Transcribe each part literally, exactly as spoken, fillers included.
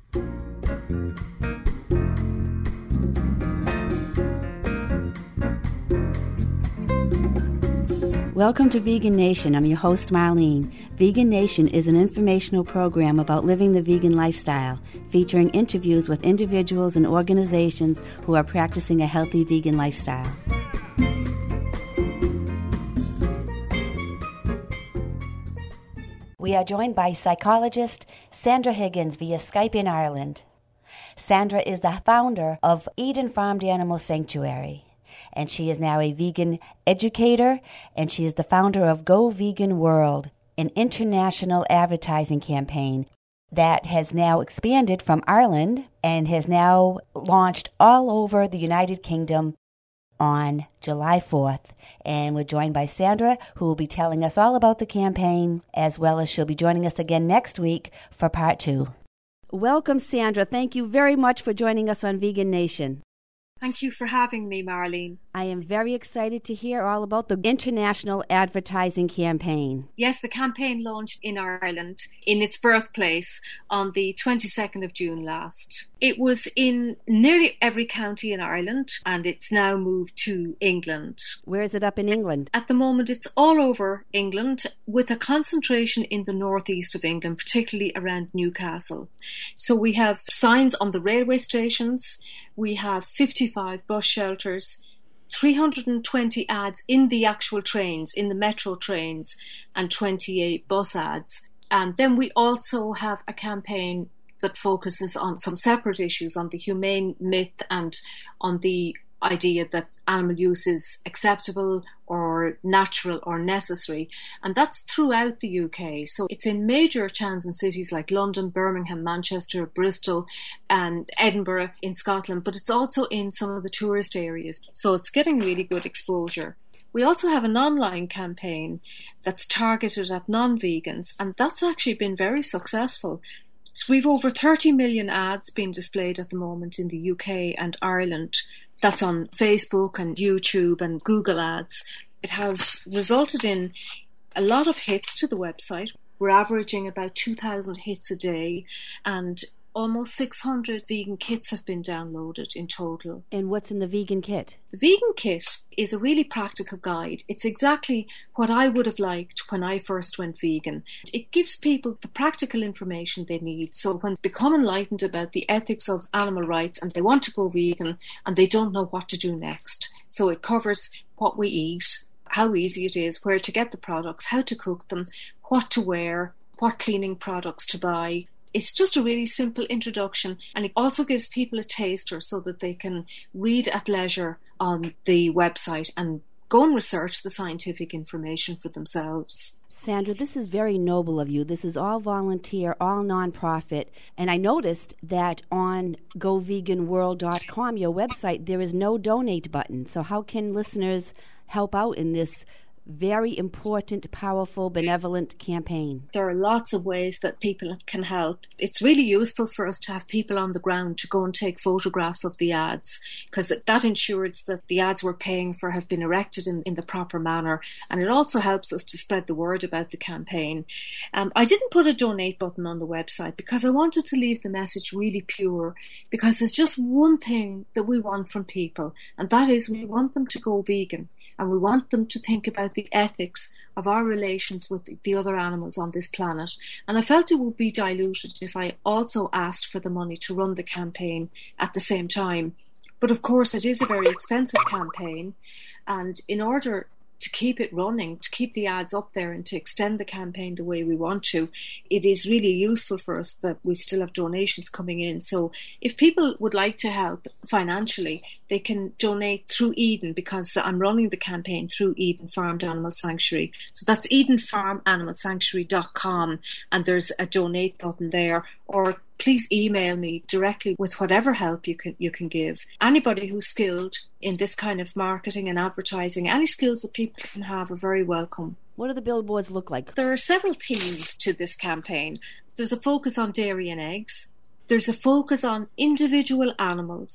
Welcome to Vegan Nation. I'm your host, Marlene. Vegan Nation is an informational program about living the vegan lifestyle, featuring interviews with individuals and organizations who are practicing a healthy vegan lifestyle. We are joined by psychologist Sandra Higgins via Skype in Ireland. Sandra is the founder of Eden Farmed Animal Sanctuary, and she is now a vegan educator, and she is the founder of Go Vegan World, an international advertising campaign that has now expanded from Ireland and has now launched all over the United Kingdom on July fourth. And we're joined by Sandra, who will be telling us all about the campaign, as well as she'll be joining us again next week for part two. Welcome, Sandra. Thank you very much for joining us on Vegan Nation. Thank you for having me, Marlene. I am very excited to hear all about the international advertising campaign. Yes, the campaign launched in Ireland, in its birthplace, on the twenty-second of June last. It was in nearly every county in Ireland, and it's now moved to England. Where is it up in England? At the moment, it's all over England, with a concentration in the northeast of England, particularly around Newcastle. So we have signs on the railway stations. We have fifty-five bus shelters, three hundred twenty ads in the actual trains, in the metro trains, and twenty-eight bus ads. And then we also have a campaign that focuses on some separate issues, on the humane myth and on the idea that animal use is acceptable or natural or necessary, and that's throughout the U K. So it's in major towns and cities like London, Birmingham, Manchester, Bristol and Edinburgh in Scotland, but it's also in some of the tourist areas, so it's getting really good exposure. We also have an online campaign that's targeted at non-vegans, and that's actually been very successful. So we've over thirty million ads being displayed at the moment in the U K and Ireland. That's on Facebook and YouTube and Google Ads. It has resulted in a lot of hits to the website. We're averaging about two thousand hits a day, and almost six hundred vegan kits have been downloaded in total. And what's in the vegan kit? The vegan kit is a really practical guide. It's exactly what I would have liked when I first went vegan. It gives people the practical information they need. So when they become enlightened about the ethics of animal rights and they want to go vegan and they don't know what to do next. So it covers what we eat, how easy it is, where to get the products, how to cook them, what to wear, what cleaning products to buy. It's just a really simple introduction, and it also gives people a taster so that they can read at leisure on the website and go and research the scientific information for themselves. Sandra, this is very noble of you. This is all volunteer, all nonprofit. And I noticed that on go vegan world dot com, your website, there is no donate button. So how can listeners help out in this very important, powerful, benevolent campaign? There are lots of ways that people can help. It's really useful for us to have people on the ground to go and take photographs of the ads, because that ensures that the ads we're paying for have been erected in, in the proper manner, and it also helps us to spread the word about the campaign. Um, I didn't put a donate button on the website because I wanted to leave the message really pure, because there's just one thing that we want from people, and that is we want them to go vegan, and we want them to think about the the ethics of our relations with the other animals on this planet. And I felt it would be diluted if I also asked for the money to run the campaign at the same time. But of course it is a very expensive campaign, and in order to keep it running, to keep the ads up there and to extend the campaign the way we want to, it is really useful for us that we still have donations coming in. So if people would like to help financially, they can donate through Eden, because I'm running the campaign through Eden Farmed Animal Sanctuary. So that's eden farm animal sanctuary dot com, and there's a donate button there. Or please email me directly with whatever help you can you can give. Anybody who's skilled in this kind of marketing and advertising, any skills that people can have are very welcome. What do the billboards look like? There are several themes to this campaign. There's a focus on dairy and eggs. There's a focus on individual animals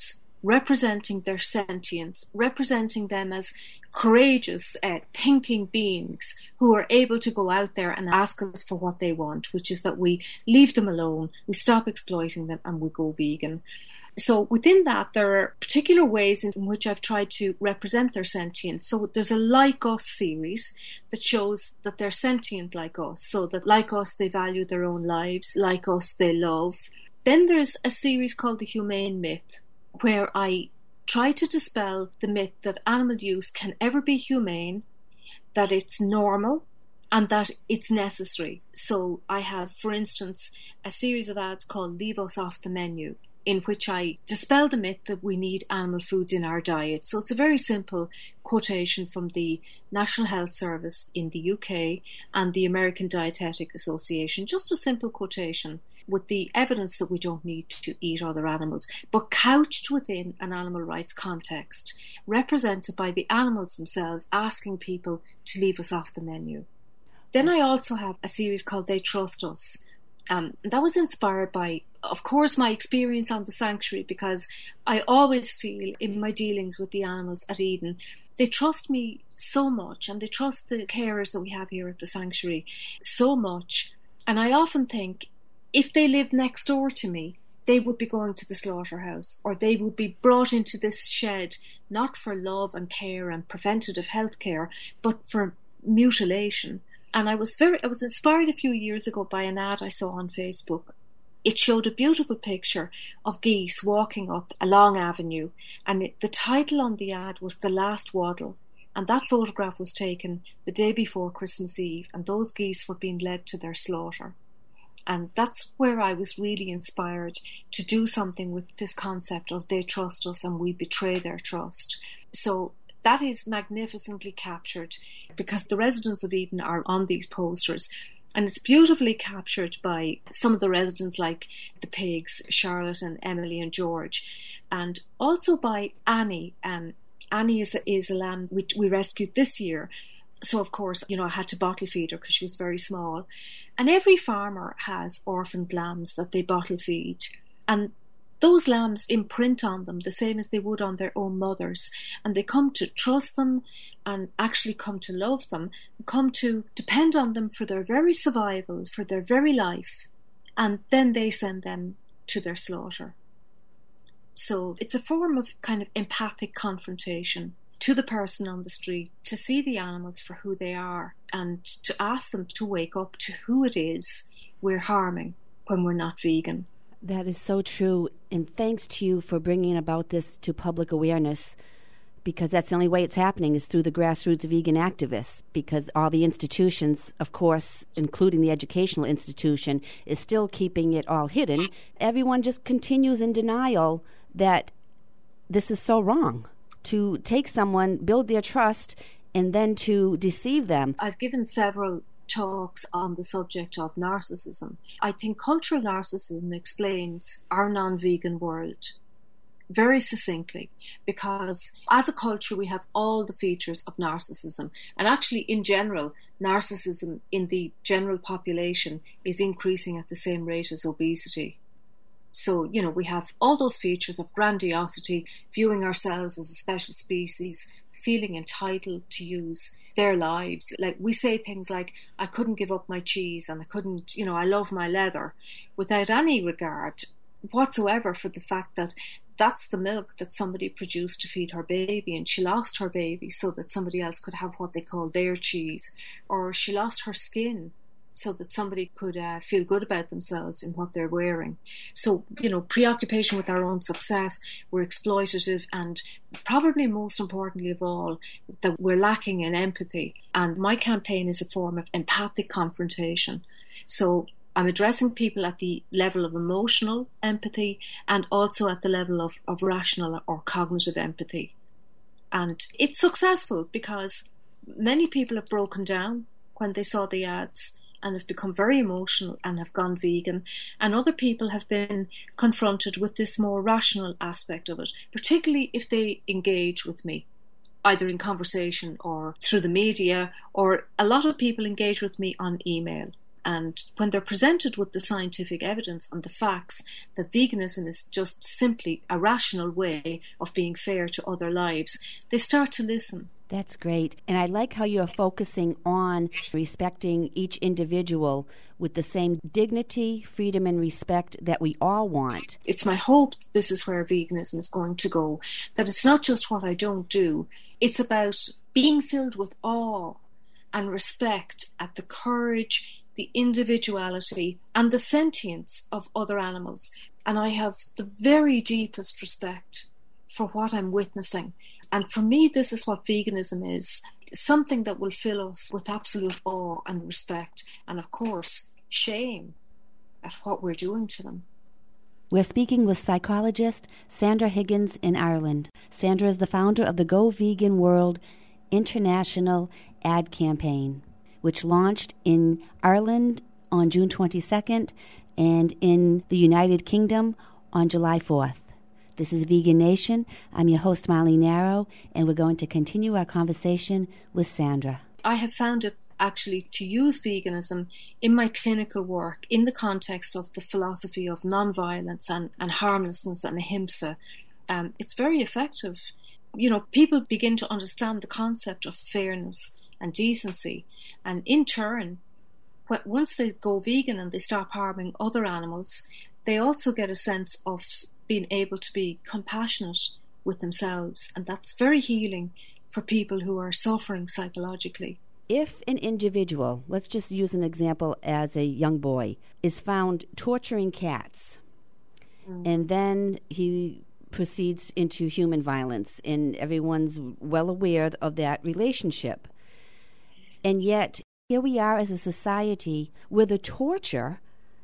representing their sentience, representing them as courageous, uh, thinking beings who are able to go out there and ask us for what they want, which is that we leave them alone, we stop exploiting them, and we go vegan. So within that, there are particular ways in which I've tried to represent their sentience. So there's a Like Us series that shows that they're sentient like us, so that like us, they value their own lives, like us, they love. Then there's a series called The Humane Myth, where I try to dispel the myth that animal use can ever be humane, that it's normal, and that it's necessary. So I have, for instance, a series of ads called Leave Us Off the Menu, in which I dispel the myth that we need animal foods in our diet. So it's a very simple quotation from the National Health Service in the U K and the American Dietetic Association, just a simple quotation with the evidence that we don't need to eat other animals, but couched within an animal rights context, represented by the animals themselves asking people to leave us off the menu. Then I also have a series called They Trust Us. Um, that was inspired by, of course, my experience on the sanctuary, because I always feel in my dealings with the animals at Eden, they trust me so much, and they trust the carers that we have here at the sanctuary so much. And I often think, if they lived next door to me, they would be going to the slaughterhouse, or they would be brought into this shed, not for love and care and preventative health care, but for mutilation. And I was very, I was inspired a few years ago by an ad I saw on Facebook. It showed a beautiful picture of geese walking up a long avenue, and it, the title on the ad was The Last Waddle. And that photograph was taken the day before Christmas Eve, and those geese were being led to their slaughter. And that's where I was really inspired to do something with this concept of they trust us and we betray their trust. So that is magnificently captured, because the residents of Eden are on these posters, and it's beautifully captured by some of the residents, like the pigs, Charlotte and Emily and George, and also by Annie. Um, Annie is a, is a lamb we, we rescued this year. So, of course, you know, I had to bottle feed her because she was very small. And every farmer has orphaned lambs that they bottle feed. And those lambs imprint on them the same as they would on their own mothers. And they come to trust them and actually come to love them, come to depend on them for their very survival, for their very life. And then they send them to their slaughter. So it's a form of kind of empathic confrontation to the person on the street, to see the animals for who they are and to ask them to wake up to who it is we're harming when we're not vegan. That is so true. And thanks to you for bringing about this to public awareness, because that's the only way it's happening is through the grassroots vegan activists, because all the institutions, of course, including the educational institution, is still keeping it all hidden. Everyone just continues in denial that this is so wrong. To take someone, build their trust, and then to deceive them. I've given several talks on the subject of narcissism. I think cultural narcissism explains our non-vegan world very succinctly, because as a culture we have all the features of narcissism, and actually in general narcissism in the general population is increasing at the same rate as obesity. So, you know, we have all those features of grandiosity, viewing ourselves as a special species, feeling entitled to use their lives. Like we say things like, I couldn't give up my cheese and I couldn't, you know, I love my leather, without any regard whatsoever for the fact that that's the milk that somebody produced to feed her baby, and she lost her baby so that somebody else could have what they call their cheese, or she lost her skin so that somebody could uh, feel good about themselves in what they're wearing. So, you know, preoccupation with our own success, we're exploitative, and probably most importantly of all, that we're lacking in empathy. And my campaign is a form of empathic confrontation. So I'm addressing people at the level of emotional empathy and also at the level of, of rational or cognitive empathy. And it's successful because many people have broken down when they saw the ads and have become very emotional and have gone vegan. And other people have been confronted with this more rational aspect of it, particularly if they engage with me, either in conversation or through the media, or a lot of people engage with me on email. And when they're presented with the scientific evidence and the facts that veganism is just simply a rational way of being fair to other lives, they start to listen. That's great. And I like how you're focusing on respecting each individual with the same dignity, freedom, and respect that we all want. It's my hope that this is where veganism is going to go, that it's not just what I don't do, it's about being filled with awe and respect at the courage, the individuality and the sentience of other animals. And I have the very deepest respect for what I'm witnessing. And for me, this is what veganism is, something that will fill us with absolute awe and respect, and of course, shame at what we're doing to them. We're speaking with psychologist Sandra Higgins in Ireland. Sandra is the founder of the Go Vegan World International ad campaign, which launched in Ireland on June twenty-second and in the United Kingdom on July fourth. This is Vegan Nation. I'm your host, Molly Narrow, and we're going to continue our conversation with Sandra. I have found it actually to use veganism in my clinical work in the context of the philosophy of non-violence and, and harmlessness and ahimsa. Um, it's very effective. You know, people begin to understand the concept of fairness and decency, and in turn, once they go vegan and they stop harming other animals, they also get a sense of being able to be compassionate with themselves, and that's very healing for people who are suffering psychologically. If an individual, let's just use an example as a young boy, is found torturing cats, mm. and then he proceeds into human violence, and everyone's well aware of that relationship, and yet here we are as a society where the torture,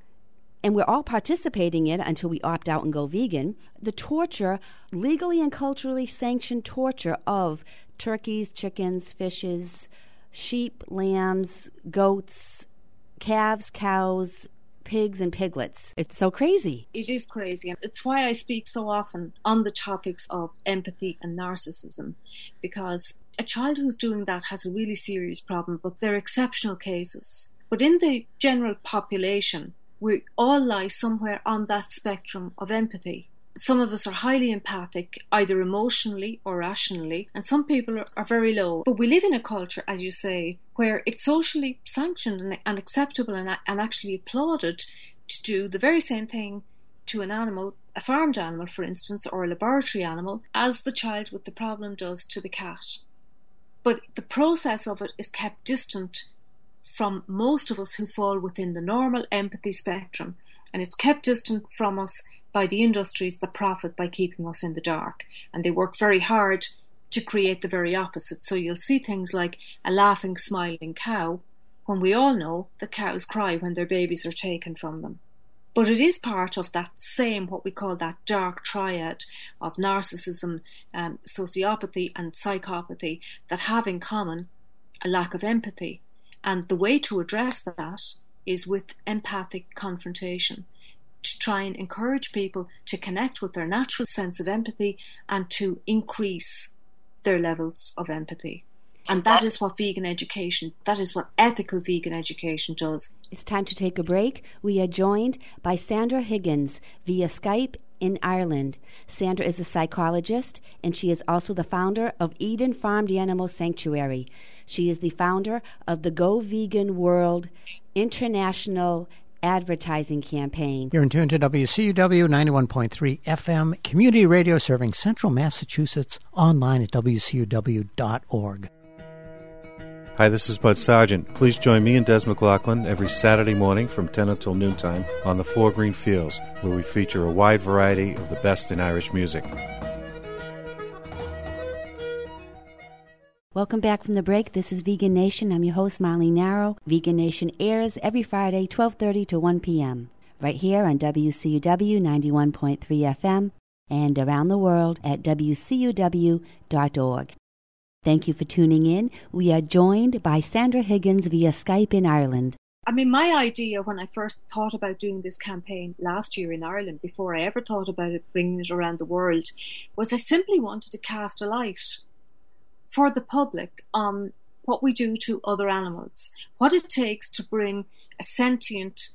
and we're all participating in it until we opt out and go vegan, the torture, legally and culturally sanctioned torture of turkeys, chickens, fishes, sheep, lambs, goats, calves, cows, pigs, and piglets. It's so crazy. It is crazy. And it's why I speak so often on the topics of empathy and narcissism, because a child who's doing that has a really serious problem, but they're exceptional cases. But in the general population, we all lie somewhere on that spectrum of empathy. Some of us are highly empathic, either emotionally or rationally, and some people are, are very low. But we live in a culture, as you say, where it's socially sanctioned and, and acceptable and, and actually applauded to do the very same thing to an animal, a farmed animal, for instance, or a laboratory animal, as the child with the problem does to the cat. But the process of it is kept distant from most of us who fall within the normal empathy spectrum, and it's kept distant from us by the industries that profit by keeping us in the dark, and they work very hard to create the very opposite. So you'll see things like a laughing, smiling cow, when we all know that cows cry when their babies are taken from them. But it is part of that same, what we call that dark triad of narcissism, um, sociopathy and psychopathy that have in common a lack of empathy. And the way to address that is with empathic confrontation, to try and encourage people to connect with their natural sense of empathy and to increase their levels of empathy. And that is what vegan education, that is what ethical vegan education does. It's time to take a break. We are joined by Sandra Higgins via Skype in Ireland. Sandra is a psychologist, and she is also the founder of Eden Farmed Animal Sanctuary. She is the founder of the Go Vegan World International advertising campaign. You're in tune to W C U W ninety-one point three F M, community radio serving central Massachusetts, online at W C U W dot org. Hi, this is Bud Sargent. Please join me and Des McLaughlin every Saturday morning from ten until noontime on the Four Green Fields, where we feature a wide variety of the best in Irish music. Welcome back from the break. This is Vegan Nation. I'm your host, Molly Narrow. Vegan Nation airs every Friday, twelve thirty to one p.m. right here on W C U W ninety-one point three F M and around the world at W C U W dot org. Thank you for tuning in. We are joined by Sandra Higgins via Skype in Ireland. I mean, my idea when I first thought about doing this campaign last year in Ireland, before I ever thought about it, bringing it around the world, was I simply wanted to cast a light for the public on what we do to other animals, what it takes to bring a sentient,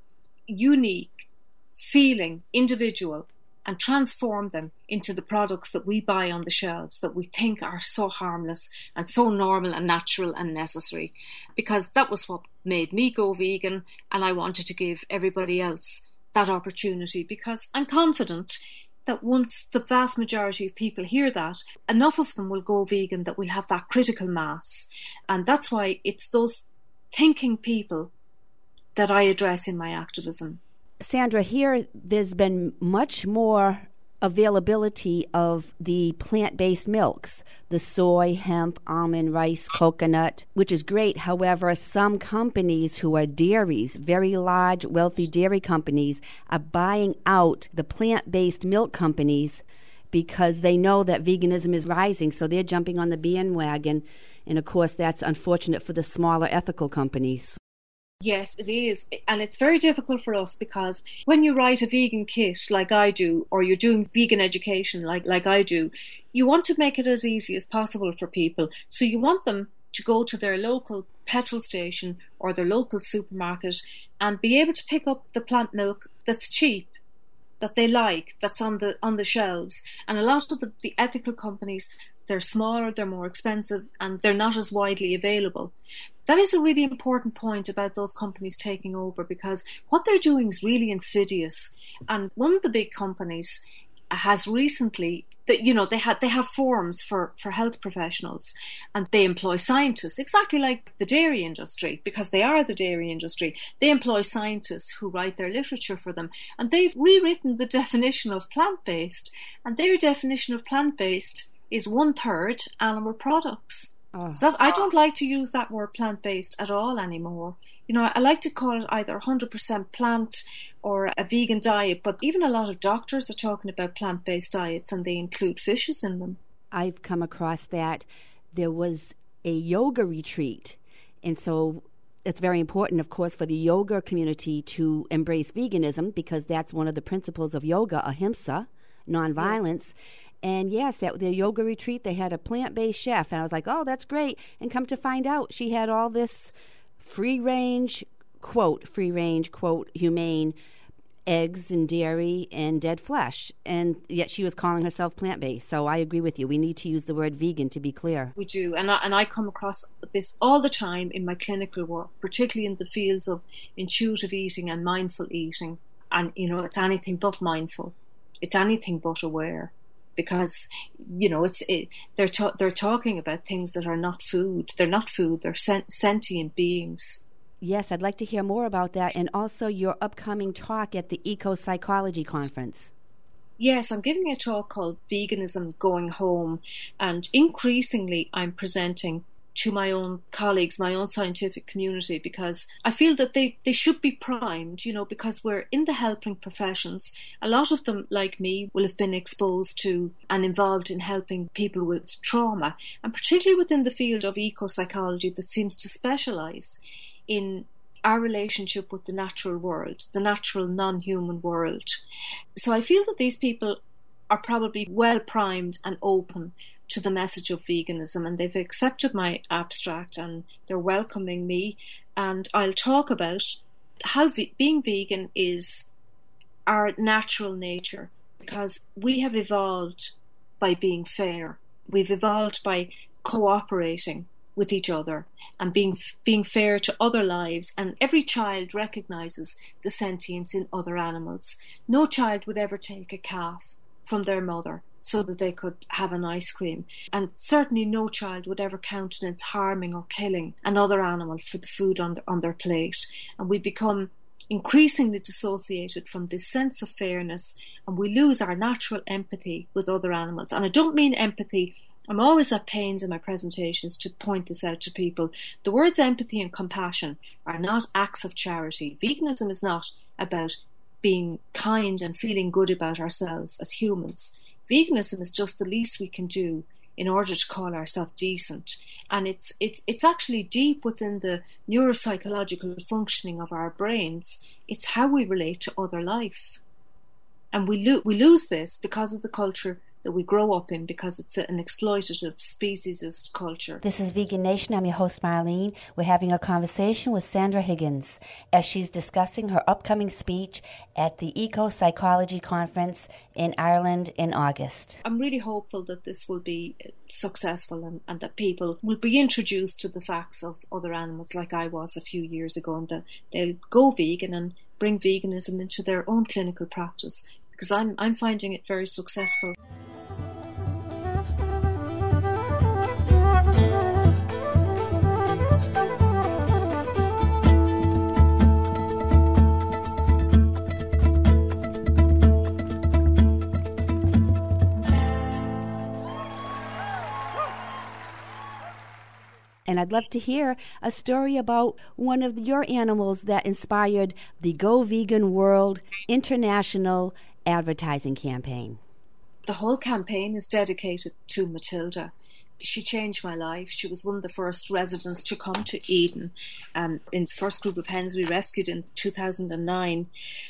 unique, feeling individual and transform them into the products that we buy on the shelves that we think are so harmless and so normal and natural and necessary. Because that was what made me go vegan, and I wanted to give everybody else that opportunity, because I'm confident that once the vast majority of people hear that, enough of them will go vegan that we'll have that critical mass. And that's why it's those thinking people that I address in my activism. Sandra, here there's been much more availability of the plant-based milks, the soy, hemp, almond, rice, coconut, which is great. However, some companies who are dairies, very large, wealthy dairy companies, are buying out the plant-based milk companies because they know that veganism is rising, so they're jumping on the bandwagon. And, of course, that's unfortunate for the smaller ethical companies. Yes, it is. And it's very difficult for us because when you write a vegan kit like I do, or you're doing vegan education like, like I do, you want to make it as easy as possible for people. So you want them to go to their local petrol station or their local supermarket and be able to pick up the plant milk that's cheap, that they like, that's on the on the shelves. And a lot of the, the ethical companies, they're smaller, they're more expensive, and they're not as widely available. That is a really important point about those companies taking over, because what they're doing is really insidious. And one of the big companies has recently, you know, they had they have forums for, for health professionals, and they employ scientists, exactly like the dairy industry, because they are the dairy industry. They employ scientists who write their literature for them, and they've rewritten the definition of plant-based, and their definition of plant-based is one-third animal products. Oh. So that's, I don't like to use that word plant-based at all anymore. You know, I like to call it either one hundred percent plant or a vegan diet, but even a lot of doctors are talking about plant-based diets, and they include fishes in them. I've come across that. There was a yoga retreat, and so it's very important, of course, for the yoga community to embrace veganism, because that's one of the principles of yoga, ahimsa, nonviolence. Yeah. And yes, at the yoga retreat, they had a plant-based chef. And I was like, oh, that's great. And come to find out, she had all this free-range, quote, free-range, quote, humane eggs and dairy and dead flesh. And yet she was calling herself plant-based. So I agree with you. We need to use the word vegan, to be clear. We do. And I, and I come across this all the time in my clinical work, particularly in the fields of intuitive eating and mindful eating. And, you know, it's anything but mindful. It's anything but aware. Because, you know, it's it, they're ta- they're talking about things that are not food. They're not food. They're sent- sentient beings. Yes, I'd like to hear more about that, and also your upcoming talk at the Eco-Psychology Conference. Yes, I'm giving a talk called Veganism Going Home, and increasingly I'm presenting to my own colleagues, my own scientific community, because I feel that they, they should be primed, you know, because we're in the helping professions. A lot of them, like me, will have been exposed to and involved in helping people with trauma, and particularly within the field of eco-psychology that seems to specialise in our relationship with the natural world, the natural non-human world. So I feel that these people are probably well primed and open to the message of veganism, and they've accepted my abstract and they're welcoming me, and I'll talk about how ve- being vegan is our natural nature, because we have evolved by being fair. We've evolved by cooperating with each other and being being fair to other lives, and every child recognises the sentience in other animals. No child would ever take a calf from their mother so that they could have an ice cream. And certainly no child would ever countenance harming or killing another animal for the food on, the, on their plate. And we become increasingly dissociated from this sense of fairness, and we lose our natural empathy with other animals. And I don't mean empathy, I'm always at pains in my presentations to point this out to people. The words empathy and compassion are not acts of charity. Veganism is not about being kind and feeling good about ourselves as humans. Veganism is just the least we can do in order to call ourselves decent. And it's it's it's actually deep within the neuropsychological functioning of our brains. It's how we relate to other life. And we, lo- we lose this because of the culture that we grow up in, because it's an exploitative, speciesist culture. This is Vegan Nation. I'm your host, Marlene. We're having a conversation with Sandra Higgins as she's discussing her upcoming speech at the Eco Psychology Conference in Ireland in August. I'm really hopeful that this will be successful and, and that people will be introduced to the facts of other animals like I was a few years ago, and that they'll go vegan and bring veganism into their own clinical practice, because I'm I'm finding it very successful. And I'd love to hear a story about one of your animals that inspired the Go Vegan World International advertising campaign. The whole campaign is dedicated to Matilda. She changed my life. She was one of the first residents to come to Eden. Um, in the first group of hens we rescued in two thousand nine.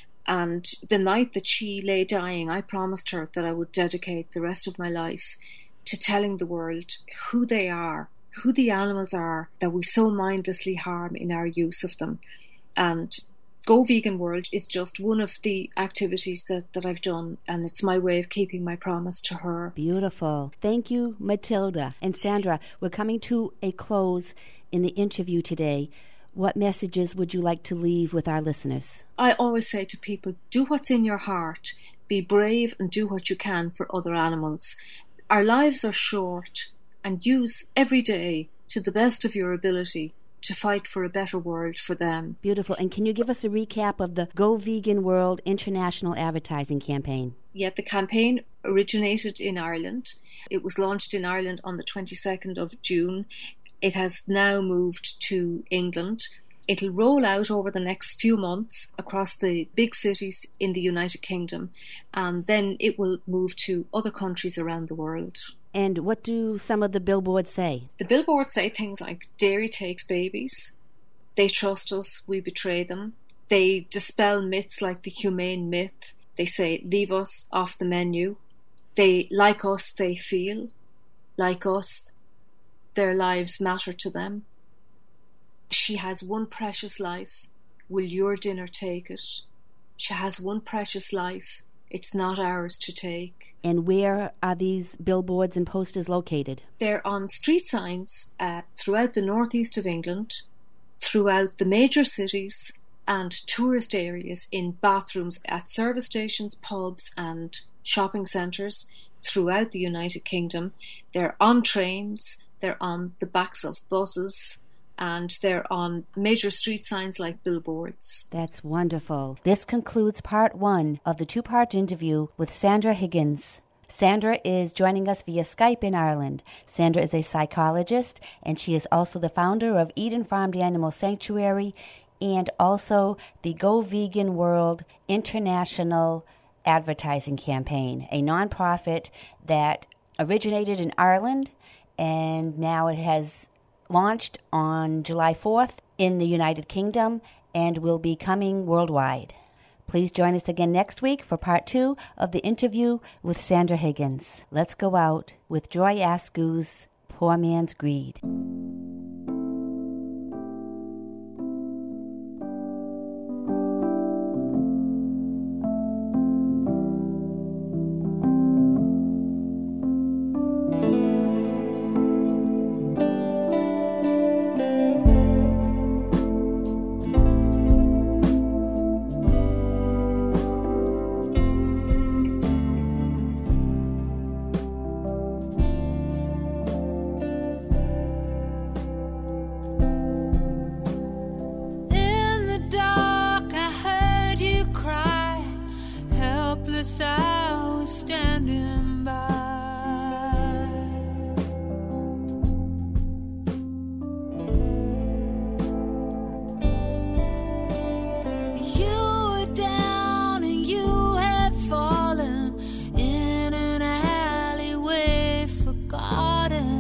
And the night that she lay dying, I promised her that I would dedicate the rest of my life to telling the world who they are, who the animals are that we so mindlessly harm in our use of them. And Go Vegan World is just one of the activities that, that I've done, and it's my way of keeping my promise to her. Beautiful. Thank you, Matilda. And Sandra, we're coming to a close in the interview today. What messages would you like to leave with our listeners? I always say to people, do what's in your heart. Be brave and do what you can for other animals. Our lives are short, and use every day to the best of your ability to fight for a better world for them. Beautiful. And can you give us a recap of the Go Vegan World International advertising campaign? Yeah, the campaign originated in Ireland. It was launched in Ireland on the twenty-second of June. It has now moved to England. It'll roll out over the next few months across the big cities in the United Kingdom, and then it will move to other countries around the world. And what do some of the billboards say? The billboards say things like, dairy takes babies, they trust us, we betray them. They dispel myths like the humane myth. They say, leave us off the menu. They, like us, they feel. Like us, their lives matter to them. She has one precious life. Will your dinner take it? She has one precious life. It's not ours to take. And where are these billboards and posters located? They're on street signs uh, throughout the northeast of England, throughout the major cities and tourist areas, in bathrooms at service stations, pubs and shopping centres throughout the United Kingdom. They're on trains, they're on the backs of buses, and they're on major street signs like billboards. That's wonderful. This concludes part one of the two-part interview with Sandra Higgins. Sandra is joining us via Skype in Ireland. Sandra is a psychologist, and she is also the founder of Eden Farm Animal Sanctuary and also the Go Vegan World International advertising campaign, a nonprofit that originated in Ireland, and now it has launched on July fourth in the United Kingdom and will be coming worldwide. Please join us again next week for part two of the interview with Sandra Higgins. Let's go out with Joy Askew's Poor Man's Greed. I was standing by. You were down and you had fallen in an alleyway forgotten.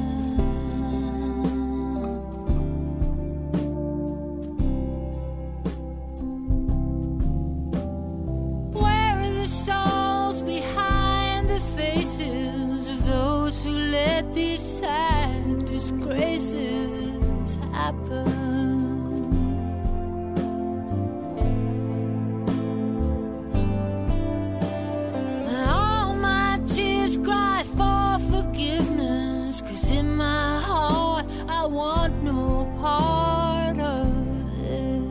Where are the souls behind the faces? these sad disgraces happen. All my tears cry for forgiveness, 'cause in my heart I want no part of this.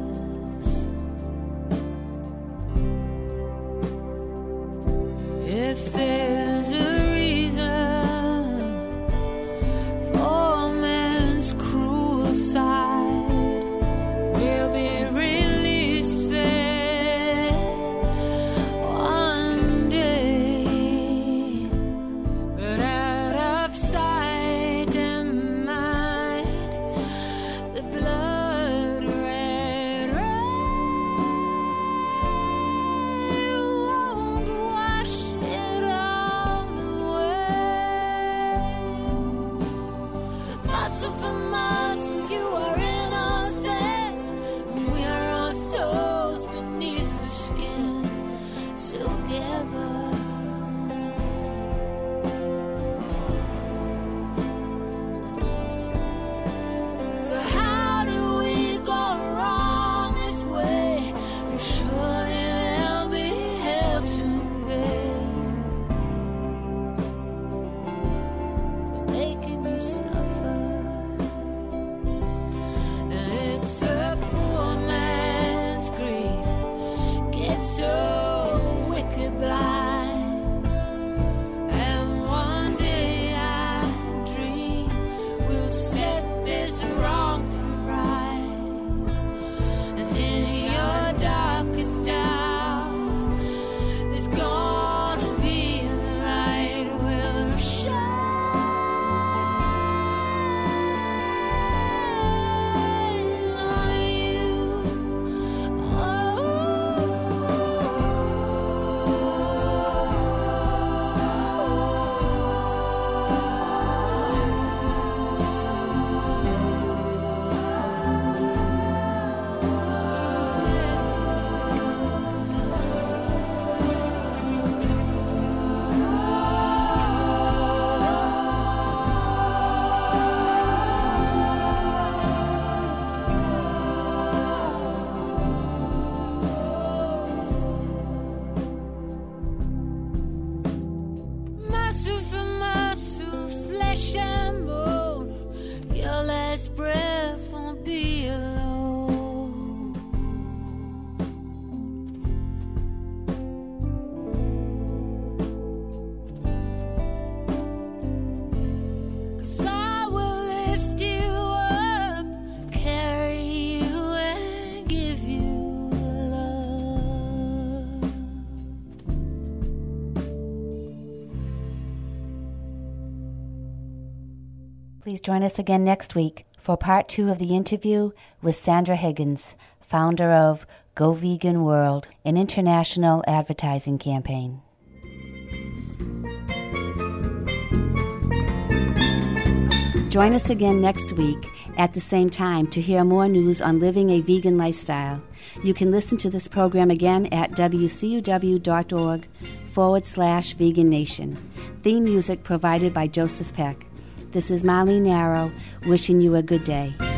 If there's a reason for man's cruel side, we'll be released there one day, but out of sight and mind, the blood red rain won't wash it all away. Muscle for muscle, you are innocent, and we are our souls beneath the skin together. So how do we go wrong this way? And surely they'll be held to pay for making you suffer. And it's a poor man's greed, gets so wicked blind. And one day I dream we'll set this wrong to right. And in your darkest hour, there's gonna be a light will shine on you. Muscle for muscle, flesh and bone, your last breath won't be alone. 'Cause I will lift you up, carry you and give you love. Please join us again next week for part two of the interview with Sandra Higgins, founder of Go Vegan World, an international advertising campaign. Join us again next week at the same time to hear more news on living a vegan lifestyle. You can listen to this program again at wcuw.org forward slash vegan nation. Theme music provided by Joseph Peck. This is Marlene Narrow, wishing you a good day.